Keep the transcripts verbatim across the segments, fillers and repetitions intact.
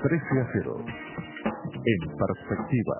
trece a cero. En perspectiva.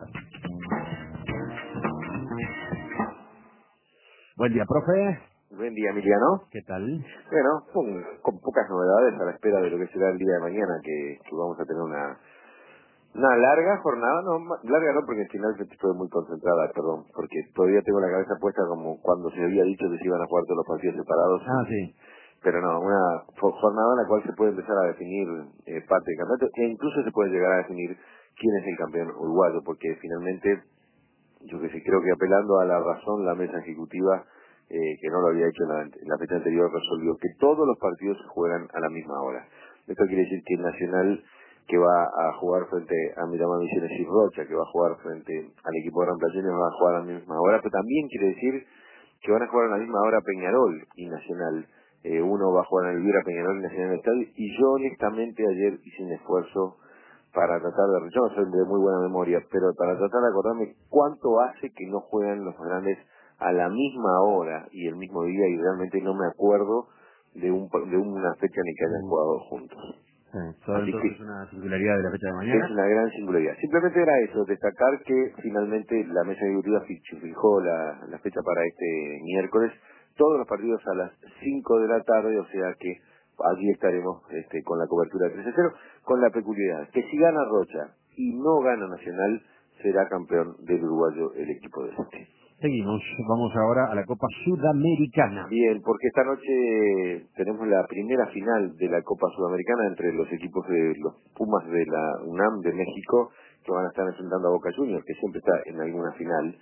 Buen día, profe. Buen día, Emiliano. ¿Qué tal? Bueno, con, con pocas novedades a la espera de lo que será el día de mañana, que, que vamos a tener una una larga jornada, no, ma- larga no, porque al final fue muy concentrada, perdón, porque todavía tengo la cabeza puesta como cuando se había dicho que se iban a jugar todos los partidos separados. Ah, sí. Pero no, una fo- jornada en la cual se puede empezar a definir eh, parte del campeonato, e incluso se puede llegar a definir quién es el campeón uruguayo, porque finalmente, yo que sé, creo que apelando a la razón, la mesa ejecutiva, eh, que no lo había hecho en la, en la fecha anterior, resolvió que todos los partidos se juegan a la misma hora. Esto quiere decir que el Nacional, que va a jugar frente a Miramar Misiones y Rocha, que va a jugar frente al equipo de Gran Playenes, va a jugar a la misma hora, pero también quiere decir que van a jugar a la misma hora Peñarol y Nacional. Eh, uno va a jugar en el Vira, Peñarol y Nacional en el estadio, y yo honestamente ayer hice un esfuerzo para tratar de, yo no soy de muy buena memoria, pero para tratar de acordarme cuánto hace que no juegan los grandes a la misma hora y el mismo día, y realmente no me acuerdo de un de una fecha en la que hayan jugado juntos. Sí, ¿todo Así entonces que una singularidad de la fecha de es mañana? una gran singularidad. Simplemente era eso, destacar que finalmente la mesa ejecutiva fi- fijó la, la fecha para este miércoles, todos los partidos a las cinco de la tarde, o sea que allí estaremos este, con la cobertura de tres a cero, con la peculiaridad que si gana Rocha y no gana Nacional, será campeón del uruguayo el equipo de este. Seguimos, vamos ahora a la Copa Sudamericana. Bien, porque esta noche tenemos la primera final de la Copa Sudamericana entre los equipos de los Pumas de la UNAM de México, que van a estar enfrentando a Boca Juniors, que siempre está en alguna final,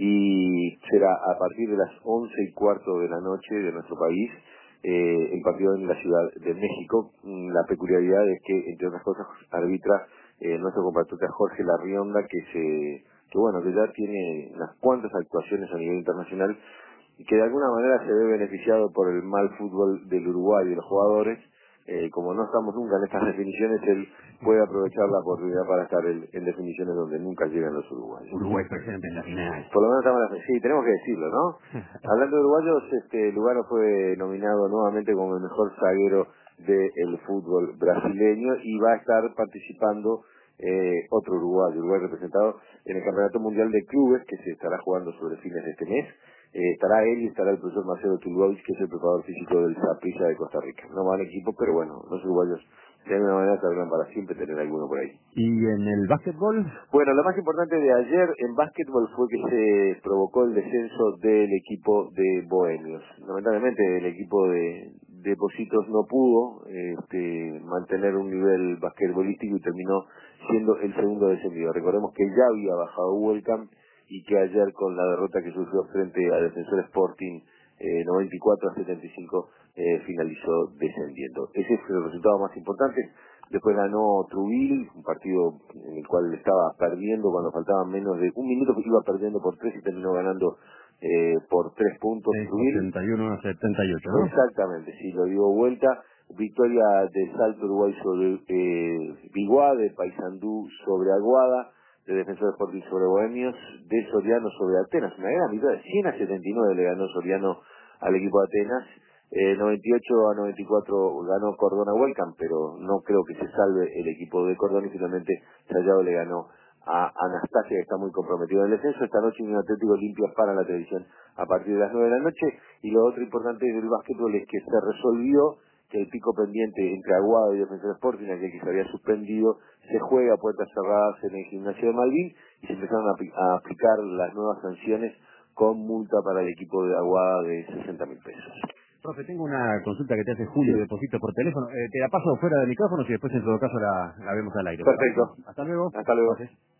y será a partir de las once y cuarto de la noche de nuestro país, eh, el partido en la Ciudad de México. Mm, La peculiaridad es que, entre otras cosas, arbitra eh, nuestro compatriota Jorge Larrionda, que se que bueno, que ya tiene unas cuantas actuaciones a nivel internacional y que de alguna manera se ve beneficiado por el mal fútbol del Uruguay y de los jugadores. Eh, como no estamos nunca en estas definiciones, él puede aprovechar la oportunidad para estar en, en definiciones donde nunca llegan los uruguayos. Uruguay presente en la final. Por lo menos estamos en la... Sí, tenemos que decirlo, ¿no? Hablando de uruguayos, este Lugano fue nominado nuevamente como el mejor zaguero del fútbol brasileño y va a estar participando eh, otro uruguayo, Uruguay representado en el Campeonato Mundial de Clubes, que se estará jugando sobre fines de este mes. Eh, estará él y estará el profesor Marcelo Tulbovic, que es el preparador físico del Saprissa de Costa Rica. No van equipo, pero bueno, los uruguayos de alguna manera tardan para siempre tener alguno por ahí. ¿Y en el básquetbol? Bueno, lo más importante de ayer en básquetbol fue que se provocó el descenso del equipo de Bohemios. Lamentablemente el equipo de, de Positos no pudo este, mantener un nivel basquetbolístico y terminó siendo el segundo descendido. Recordemos que ya había bajado Welcome y que ayer con la derrota que sufrió frente a Defensor Sporting eh, noventa y cuatro a setenta y cinco eh, finalizó descendiendo. Ese fue el resultado más importante. Después ganó Truville, un partido en el cual estaba perdiendo cuando faltaban menos de un minuto, que iba perdiendo por tres y terminó ganando eh, por tres puntos Truville. ochenta y uno a setenta y ocho, ¿no? Exactamente, sí, lo dio vuelta. Victoria del Salto Uruguay sobre eh, Biguá, de Paysandú sobre Aguada, de Defensor Sporting sobre Bohemios, de Soriano sobre Atenas. Una gran victoria, cien a setenta y nueve le ganó Soriano al equipo de Atenas. Eh, noventa y ocho a noventa y cuatro ganó Cordón a Welcome, pero no creo que se salve el equipo de Cordón y finalmente Sayago le ganó a Anastasia, que está muy comprometido en el descenso. Esta noche un Atlético Olimpia para la televisión a partir de las nueve de la noche. Y lo otro importante del básquetbol es que se resolvió que el pico pendiente entre Aguado y Defensor Sporting, aquel que se había suspendido, se juega a puertas cerradas en el gimnasio de Malvin y se empezaron a, apli- a aplicar las nuevas sanciones con multa para el equipo de Aguada de sesenta mil pesos. Profe, tengo una consulta que te hace Julio de Posito por teléfono. Eh, te la paso fuera de micrófonos y después en todo caso la, la vemos al aire. ¿Te parece? Perfecto. Hasta luego. Hasta luego. Gracias.